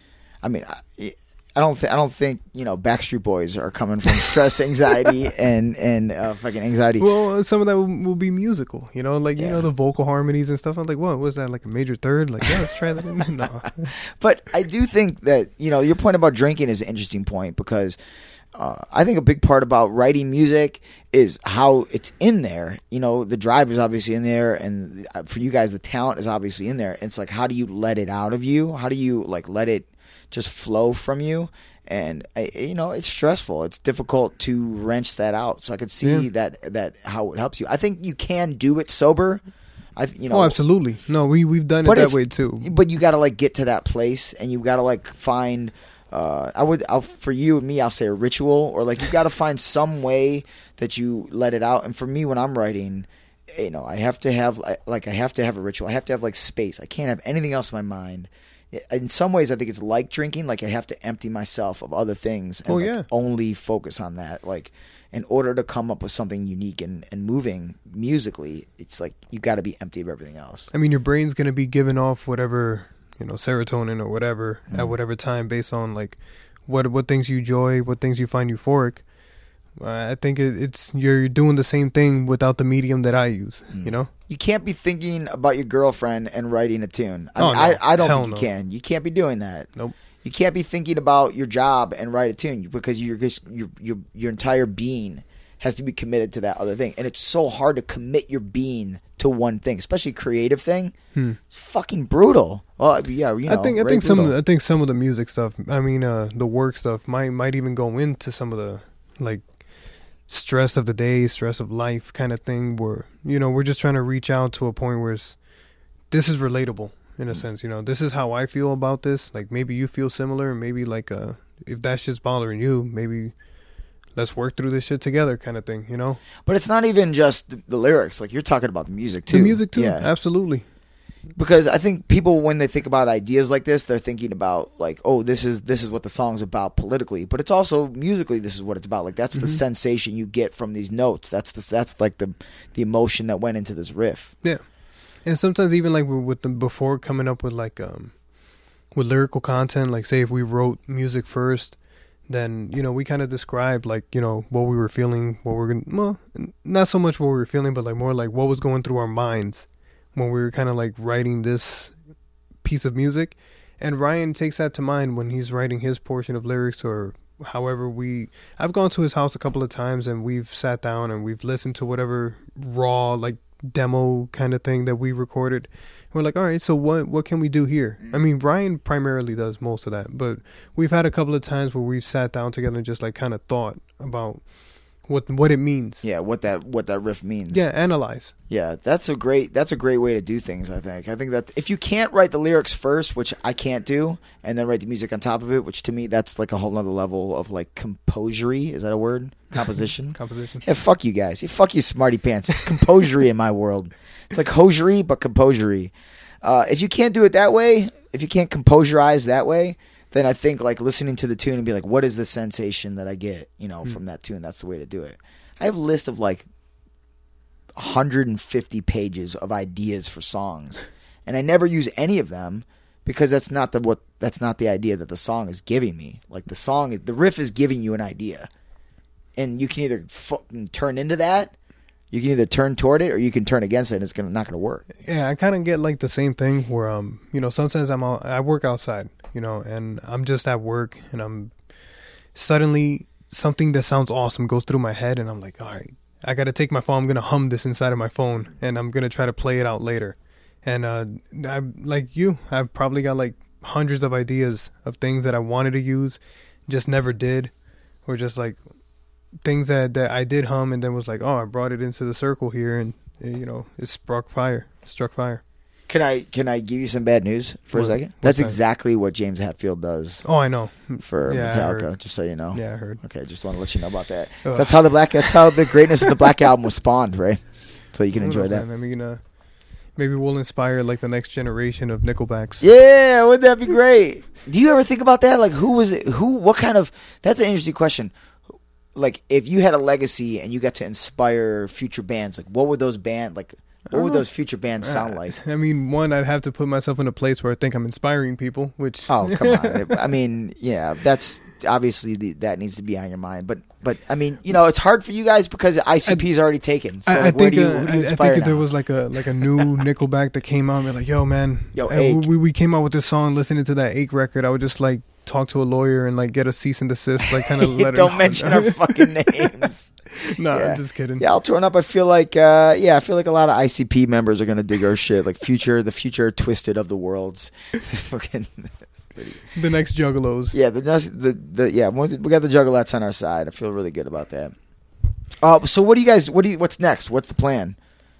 I mean, I, I don't think I don't think you know Backstreet Boys are coming from stress, anxiety, and and uh, fucking anxiety. Well, some of that will, will be musical, you know, like yeah. you know the vocal harmonies and stuff. I'm like, what was that? Like a major third? Like, yeah, let's try that. In. No, but I do think that you know your point about drinking is an interesting point, because uh, I think a big part about writing music is how it's in there. You know, the drive is obviously in there, and for you guys, the talent is obviously in there. It's like, how do you let it out of you? How do you like let it just flow from you? And you know, it's stressful. It's difficult to wrench that out. So I could see yeah. that that how it helps you. I think you can do it sober. I you know. Oh, absolutely. No, we we've done it that way too. But you got to like get to that place, and you got to like find. Uh, I would I'll, for you and me, I'll say a ritual, or like you got to find some way that you let it out. And for me, when I'm writing, you know, I have to have like I have to have a ritual. I have to have like space. I can't have anything else in my mind. in some ways, I think it's like drinking. Like I have to empty myself of other things and Oh, like, yeah. only focus on that. Like in order to come up with something unique and, and moving musically, it's like you got to be empty of everything else. I mean, your brain's gonna be giving off whatever, you know, serotonin or whatever Mm. at whatever time, based on like what what things you enjoy, what things you find euphoric. Uh, I think it, it's you're doing the same thing without the medium that I use. Mm. You know, You can't be thinking about your girlfriend and writing a tune. I Oh, mean, no. I, I don't Hell think you no. can. You can't be doing that. Nope. You can't be thinking about your job and write a tune because you're just your your your entire being has to be committed to that other thing. And it's so hard to commit your being to one thing, especially creative thing. Hmm. It's fucking brutal. Well, yeah, you know, I think I very think some of brutal. the, I think some of the music stuff. I mean, uh, the work stuff might might even go into some of the like stress of the day, stress of life kind of thing. Where you know we're just trying to reach out to a point where it's, this is relatable in a sense. You know, this is how I feel about this. Like maybe you feel similar. Maybe like uh, if that shit's bothering you, maybe let's work through this shit together, kind of thing. You know, But it's not even just the, the lyrics. Like you're talking about the music too. the music too. Yeah. Absolutely. Because I think people, when they think about ideas like this, they're thinking about like, oh, this is this is what the song's about politically, but it's also musically. This is what it's about. Like that's the Mhm. sensation you get from these notes. That's the that's like the the emotion that went into this riff. Yeah, and sometimes even like with them before coming up with like um with lyrical content, like say if we wrote music first, then you know we kind of described like you know what we were feeling, what we're gonna well, not so much what we were feeling, but like more like what was going through our minds when we were kind of like writing this piece of music. And Ryan takes that to mind when he's writing his portion of lyrics, or however we I've gone to his house a couple of times and we've sat down and we've listened to whatever raw like demo kind of thing that we recorded. We're like, all right, so what what can we do here? I mean, Ryan primarily does most of that, but we've had a couple of times where we've sat down together and just like kind of thought about what what it means. Yeah, what that what that riff means. Yeah, analyze. Yeah, that's a great that's a great way to do things, I think. I think that if you can't write the lyrics first, which I can't do, and then write the music on top of it, which to me that's like a whole nother level of like composery. Is that a word? Composition? Composition. Yeah, fuck you guys. Yeah, fuck you, smarty pants. It's composery in my world. It's like hosiery, but composery. Uh, if you can't do it that way, if you can't composerize that way, then I think like listening to the tune and be like, what is the sensation that I get, you know, Mm. from that tune? That's the way to do it. I have a list of like one hundred fifty pages of ideas for songs, and I never use any of them because that's not the what that's not the idea that the song is giving me. Like the song is the riff is giving you an idea, and you can either fucking turn into that, you can either turn toward it, or you can turn against it, and it's gonna not gonna work. Yeah, I kind of get like the same thing where um you know sometimes I'm out, I work outside, you know, and I'm just at work and I'm suddenly something that sounds awesome goes through my head and I'm like, all right, I got to take my phone. I'm going to hum this inside of my phone and I'm going to try to play it out later. And uh I like you, I've probably got like hundreds of ideas of things that I wanted to use, just never did, or just like things that, that I did hum and then was like, oh, I brought it into the circle here and you know, it struck fire, struck fire. Can I can I give you some bad news for What- a second? what's That's that? exactly what James Hetfield does Oh, I know. for Yeah, I Metallica. heard. Just so you know. Yeah, I heard. Okay, just want to let you know about that. Ugh. That's how the black. That's how the greatness of the Black Album was spawned, right? So you can I don't enjoy know, that. man. I mean, uh, maybe we'll inspire like the next generation of Nickelbacks. Yeah, wouldn't that be great? Do you ever think about that? Like, who was it? Who? What kind of? That's an interesting question. Like, if you had a legacy and you got to inspire future bands, like, what would those band like? What would don't know. those future bands sound like? I mean, one, I'd have to put myself in a place where I think I'm inspiring people, which Oh, come on. I mean, yeah, that's obviously the, that needs to be on your mind. But, but I mean, you know, it's hard for you guys because I C P is already taken. So, I, I like, where think do you, uh, who do I, you I inspire think if there now? was like a like a new Nickelback that came out and be like, yo, man, Yo, uh, Ache. we we came out with this song, listening to that Ache record. I would just like talk to a lawyer and like get a cease and desist, like kind of let her Don't know. mention our fucking names. No, Yeah. I'm just kidding. Yeah, I'll turn up. I feel like, uh, yeah, I feel like a lot of I C P members are gonna dig our shit. Like future, the future twisted of the worlds. Fucking, The next Juggalos. yeah, the, the the yeah, we got the Juggalettes on our side. I feel really good about that. Uh, so what do you guys? What do you? What's next? What's the plan?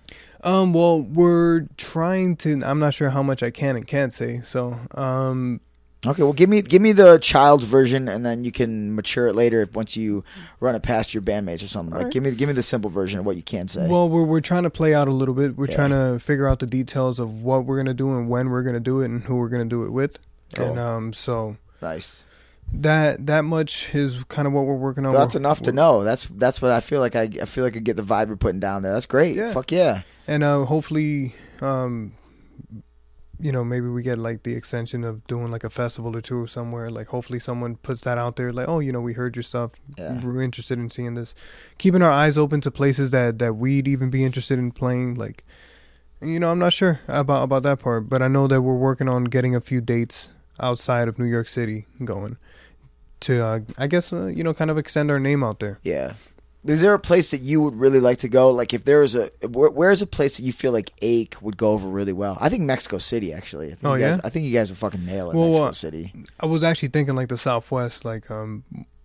Um, well, we're trying to. I'm not sure how much I can and can't say. So, um, Okay, well, give me give me the child's version, and then you can mature it later if, once you run it past your bandmates or something. Like, Alright. give me give me the simple version of what you can say. well, we're we're trying to play out a little bit. We're Yeah. trying to figure out the details of what we're gonna do and when we're gonna do it and who we're gonna do it with. Cool. And um, so Nice. that that much is kind of what we're working on. That's We're- enough to we're- know. That's that's what I feel like. I, I feel like I get the vibe you're putting down there. That's great. Yeah. Fuck yeah. And uh, hopefully, um, you know, maybe we get like the extension of doing like a festival or two somewhere. Like, hopefully, someone puts that out there. Like, oh, you know, we heard your stuff. Yeah. We're interested in seeing this. Keeping our eyes open to places that that we'd even be interested in playing. Like, you know, I'm not sure about about that part, but I know that we're working on getting a few dates outside of New York City going to, uh, I guess, uh, you know, kind of extend our name out there. Yeah. Is there a place that you would really like to go? Like, if there was a, where, where's a place that you feel like Ache would go over really well? I think Mexico City, actually. I think Oh, you guys, yeah? I think you guys would fucking nail it, Well, Mexico uh, City. I was actually thinking like the Southwest. Like, um,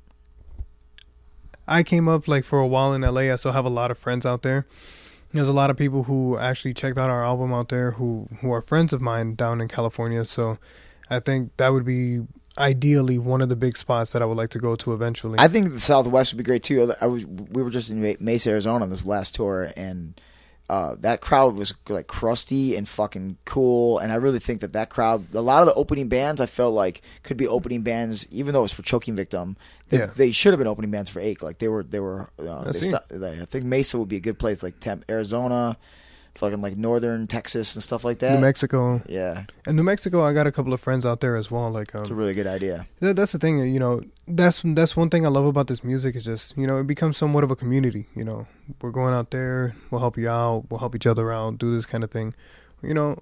I came up like for a while in L A. I still have a lot of friends out there. There's a lot of people who actually checked out our album out there who who are friends of mine down in California. So I think that would be ideally one of the big spots that I would like to go to eventually. I think the Southwest would be great too. I was we were just in Mesa, Arizona on this last tour, and uh, that crowd was like crusty and fucking cool. And I really think that that crowd, a lot of the opening bands, I felt like could be opening bands, even though it was for Choking Victim. They, Yeah. they should have been opening bands for Ache. Like they were, they were. Uh, I they, see. su- they, I think Mesa would be a good place, like Temp, Arizona, fucking like northern Texas and stuff like that. New Mexico. Yeah, And New Mexico, I got a couple of friends out there as well. Like, um, it's a really good idea. That, that's the thing, you know. That's that's one thing I love about this music is just, you know, it becomes somewhat of a community. You know, we're going out there, we'll help you out, we'll help each other out, do this kind of thing. You know,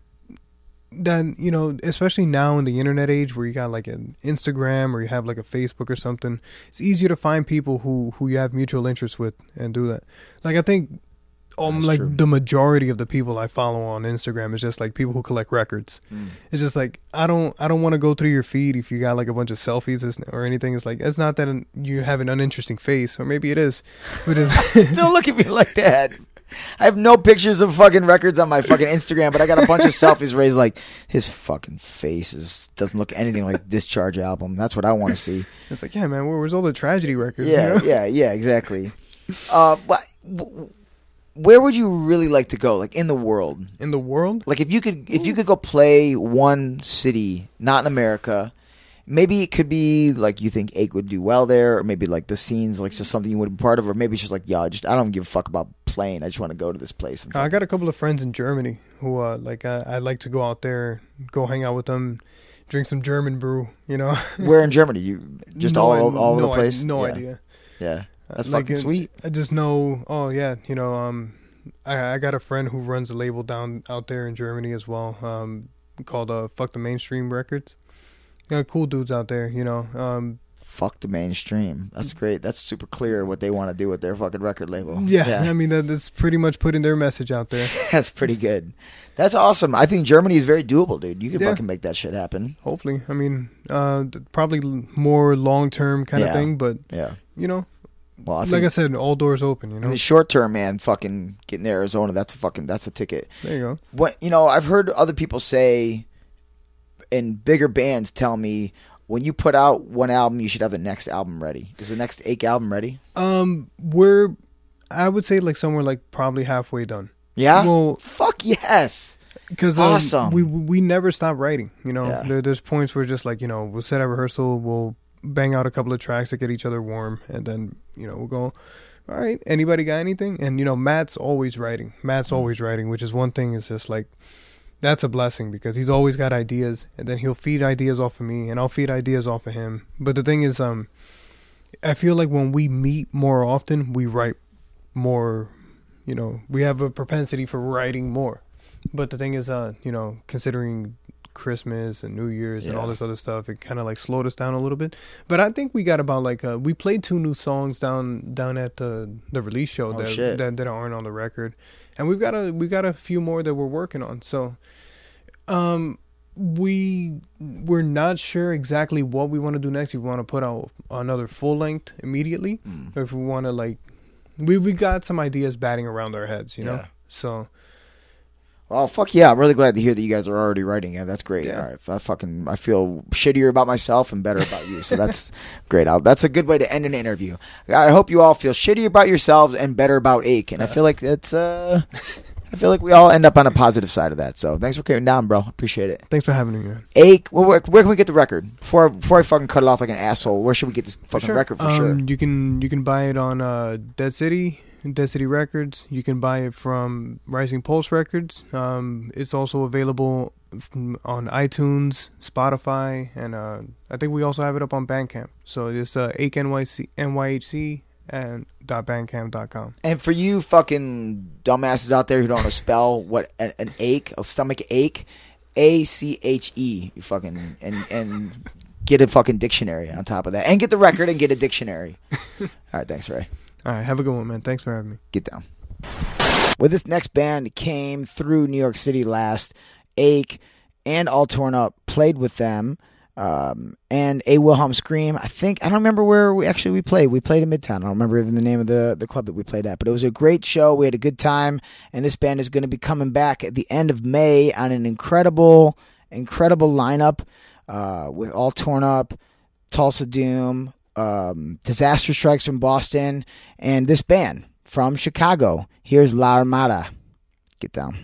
that you know, especially now in the internet age where you got like an Instagram or you have like a Facebook or something, it's easier to find people who who you have mutual interests with and do that. Like I think. Um, That's like true. the majority of the people I follow on Instagram is just like people who collect records. Mm. It's just like I don't I don't want to go through your feed if you got like a bunch of selfies or- or anything. It's like it's not that you have an uninteresting face, or maybe it is, but it's Don't look at me like that. I have no pictures of fucking records on my fucking Instagram, but I got a bunch of selfies raised like his fucking face is doesn't look anything like Discharge album. That's what I want to see. it's like yeah, man, where, where's all the tragedy records? Yeah, you know? yeah, yeah, exactly. Uh, but w- where would you really like to go? Like in the world? In the world, Like if you could, if you could go play one city, not in America, maybe it could be like you think Ache would do well there, or maybe like the scenes like just something you would be part of, or maybe it's just like yeah, I just I don't give a fuck about playing. I just want to go to this place. And I got a couple of friends in Germany who uh like I I'd like to go out there, go hang out with them, drink some German brew. You know, Where in Germany? You just No, all I- all over no the i- place? no Yeah. idea. Yeah, that's Like, fucking uh, sweet. I just know. Oh yeah, you know. Um, I I got a friend who runs a label down out there in Germany as well. Um, called uh Fuck the Mainstream Records. Yeah, cool dudes out there. You know. Um, Fuck the mainstream. That's great. That's super clear what they want to do with their fucking record label. yeah, I mean that, that's pretty much putting their message out there. That's pretty good. That's awesome. I think Germany is very doable, dude. You can Yeah. fucking make that shit happen. Hopefully, I mean, uh, th- probably l- more long term kind Yeah. of thing, but Yeah. you know, Well, I like think I said, all doors open. You in know, the short term, man, fucking getting to Arizona, that's a fucking that's a ticket. there you go. What you know, I've heard other people say, and bigger bands tell me, when you put out one album, you should have the next album ready. Is the next Ache album ready? Um, we're, I would say like somewhere like probably halfway done. Yeah. Well, Fuck yes. Because um, Awesome. we we never stop writing. You know, Yeah. there, there's points where just like you know we'll set a rehearsal, we'll bang out a couple of tracks to get each other warm, and then you know we'll go. All right, anybody got anything? And you know, Matt's always writing. Matt's always writing, which is one thing. Is just like that's a blessing because he's always got ideas, and then he'll feed ideas off of me, and I'll feed ideas off of him. But the thing is, um, I feel like when we meet more often, we write more. You know, we have a propensity for writing more. But the thing is, uh, you know, considering Christmas and New Year's and Yeah. all this other stuff, it kind of like slowed us down a little bit. But I think we got about like uh, we played two new songs down down at the the release show Oh, that, shit. that that aren't on the record, and we've got a we got a few more that we're working on. So, um, we we're not sure exactly what we want to do next. If we want to put out another full length immediately, Mm. or if we want to like, we we got some ideas batting around our heads, you know. Yeah. So. Oh fuck yeah! I'm really glad to hear that you guys are already writing. Yeah, that's great. Yeah. All right, I fucking I feel shittier about myself and better about you. So that's great. I'll, that's a good way to end an interview. I hope you all feel shittier about yourselves and better about Ache. And I feel like that's uh, I feel like we all end up on a positive side of that. So thanks for coming down, bro. Appreciate it. Thanks for having me, man. Ake, well, where, where can we get the record? Before before I fucking cut it off like an asshole, where should we get this fucking sure. record for um, sure? You can you can buy it on uh, Dead City, Dead City Records. You can buy it from Rising Pulse Records. Um, it's also available from, on iTunes, Spotify, and uh, I think we also have it up on Bandcamp. So it's uh, Ake N Y C N Y H C and .bandcamp dot com. And for you fucking dumbasses out there who don't know spell what an, an ache, a stomach ache, A C H E, you fucking, and and get a fucking dictionary on top of that. And get the record and get a dictionary. All right, thanks, Ray. All right, have a good one, man. Thanks for having me. Get down. Well, this next band came through New York City last. Ake and All Torn Up played with them. Um, and A Wilhelm Scream, I think, I don't remember where we actually we played. We played in Midtown. I don't remember even the name of the, the club that we played at, but it was a great show. We had a good time, and this band is going to be coming back at the end of May on an incredible, incredible lineup, uh, with All Torn Up, Tulsa Doom, um, Disaster Strikes from Boston, and this band from Chicago. Here's La Armada. Get down.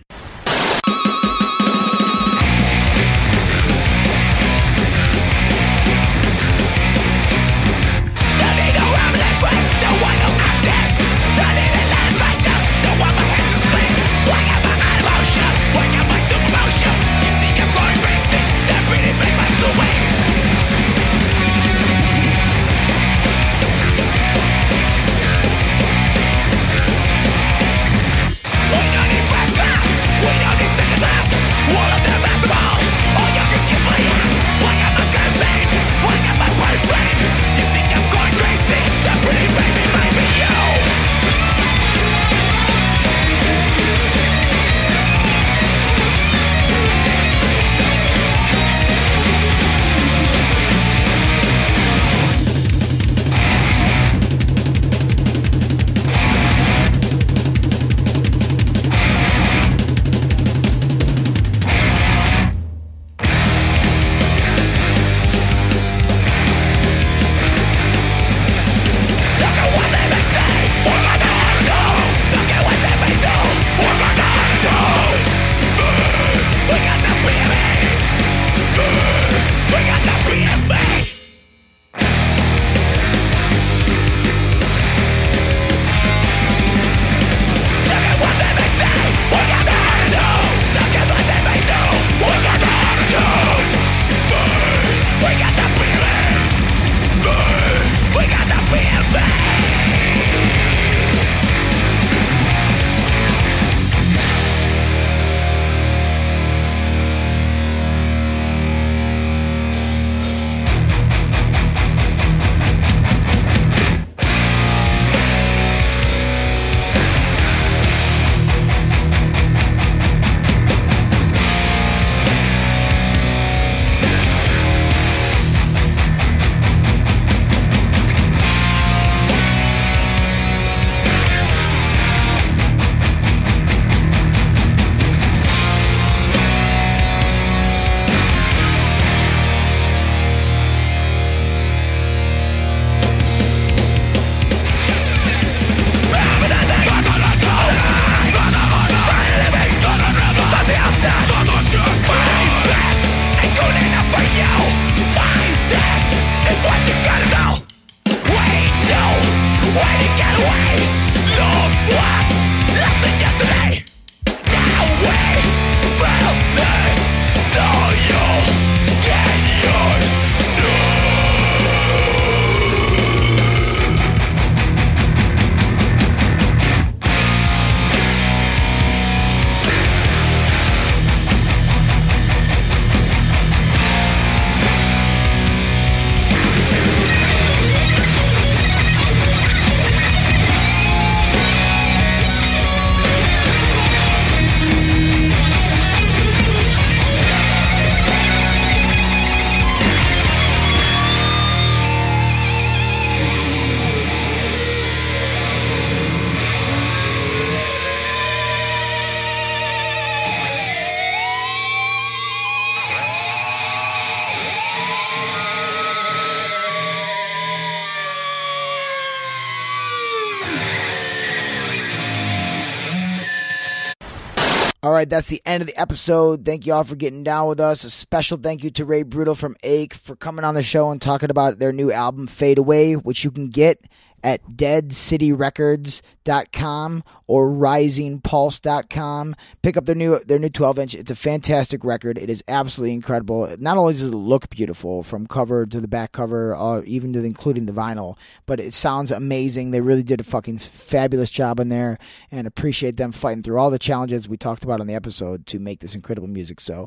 All right, that's the end of the episode. Thank you all for getting down with us. A special thank you to Ray Brutal from Ache for coming on the show and talking about their new album, Fade Away, which you can get at dead city records dot com or rising pulse dot com. Pick up their new their new twelve inch. It's a fantastic record. It is absolutely incredible. Not only does it look beautiful from cover to the back cover, uh, even to the, including the vinyl, but it sounds amazing. They really did a fucking fabulous job in there, and appreciate them fighting through all the challenges we talked about on the episode to make this incredible music. So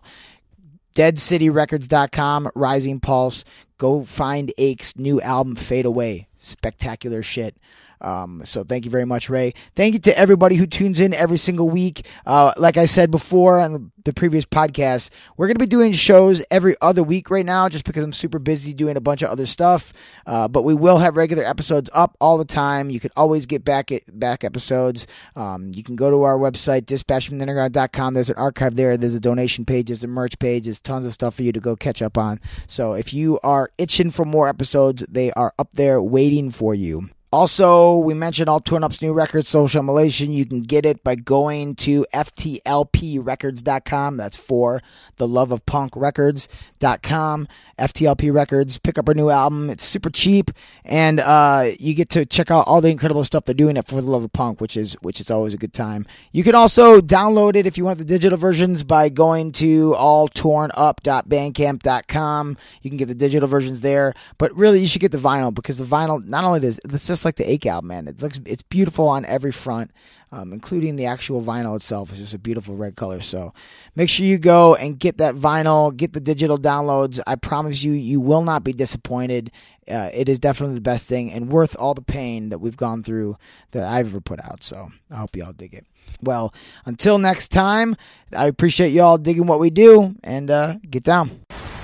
dead city records dot com, Rising Pulse. Go find Ache's new album, Fade Away. Spectacular shit. Um, so thank you very much, Ray. Thank you to everybody who tunes in every single week. Uh, like I said before on the previous podcast, we're going to be doing shows every other week right now just because I'm super busy doing a bunch of other stuff. Uh, but we will have regular episodes up all the time. You can always get back at, back episodes. Um, you can go to our website, dispatch from the underground dot com. There's an archive there. There's a donation page. There's a merch page. There's tons of stuff for you to go catch up on. So if you are itching for more episodes, they are up there waiting for you. Also, we mentioned all Torn Up's new record, Social Immolation. You can get it by going to F T L P records dot com. That's for the Love of Punk records dot com. F T L P Records. Pick up our new album. It's super cheap, and uh, you get to check out all the incredible stuff they're doing at For the Love of Punk, which is which is always a good time. You can also download it if you want the digital versions by going to all torn up dot bandcamp dot com. You can get the digital versions there, but really you should get the vinyl because the vinyl not only does it's just like the Ache album, man. It looks it's beautiful on every front. Um, including the actual vinyl itself. It's just a beautiful red color. So make sure you go and get that vinyl, get the digital downloads. I promise you, you will not be disappointed. Uh, it is definitely the best thing and worth all the pain that we've gone through that I've ever put out. So I hope you all dig it. Well, until next time, I appreciate you all digging what we do, and uh, get down.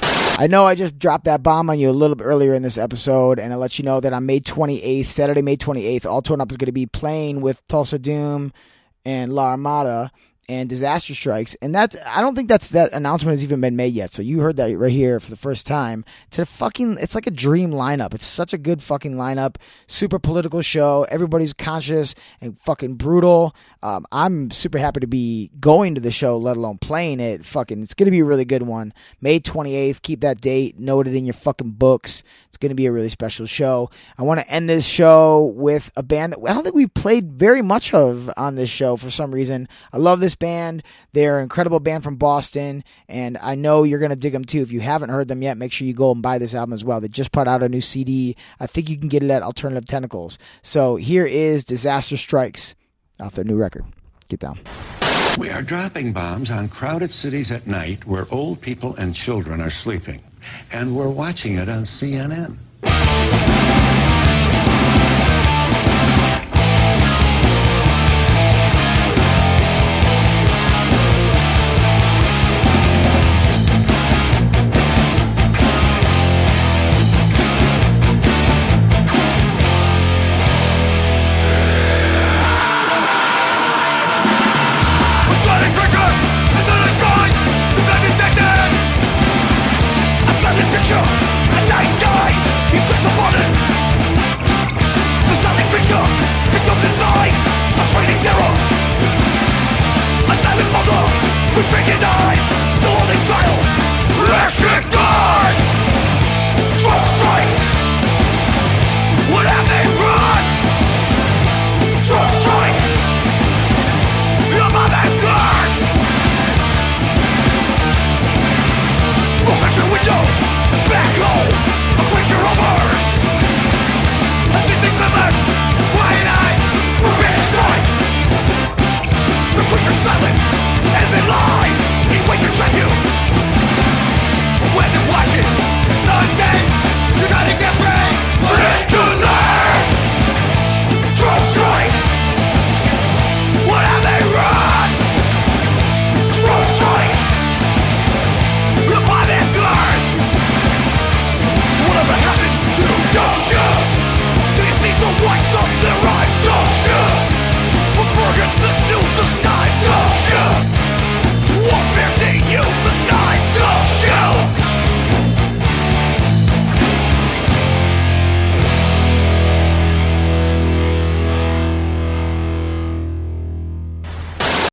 I know I just dropped that bomb on you a little bit earlier in this episode, and I'll let you know that on May twenty-eighth, Saturday, May twenty-eighth, All Torn Up is going to be playing with Tulsa Doom and La Armada and Disaster Strikes. And that's, I don't think that's, that announcement has even been made yet. So you heard that right here for the first time. It's a fucking, it's like a dream lineup. It's such a good fucking lineup. Super political show. Everybody's conscious and fucking brutal. Um, I'm super happy to be going to the show, let alone playing it. Fucking, it's going to be a really good one. May twenty-eighth. Keep that date noted in your fucking books. It's going to be a really special show. I want to end this show with a band that I don't think we've played very much of on this show for some reason. I love this band. They're an incredible band from Boston, and I know you're going to dig them too. If you haven't heard them yet, make sure you go and buy this album as well. They just put out a new C D. I think you can get it at Alternative Tentacles. So here is Disaster Strikes off their new record. Get down. We are dropping bombs on crowded cities at night where old people and children are sleeping. And we're watching it on C N N.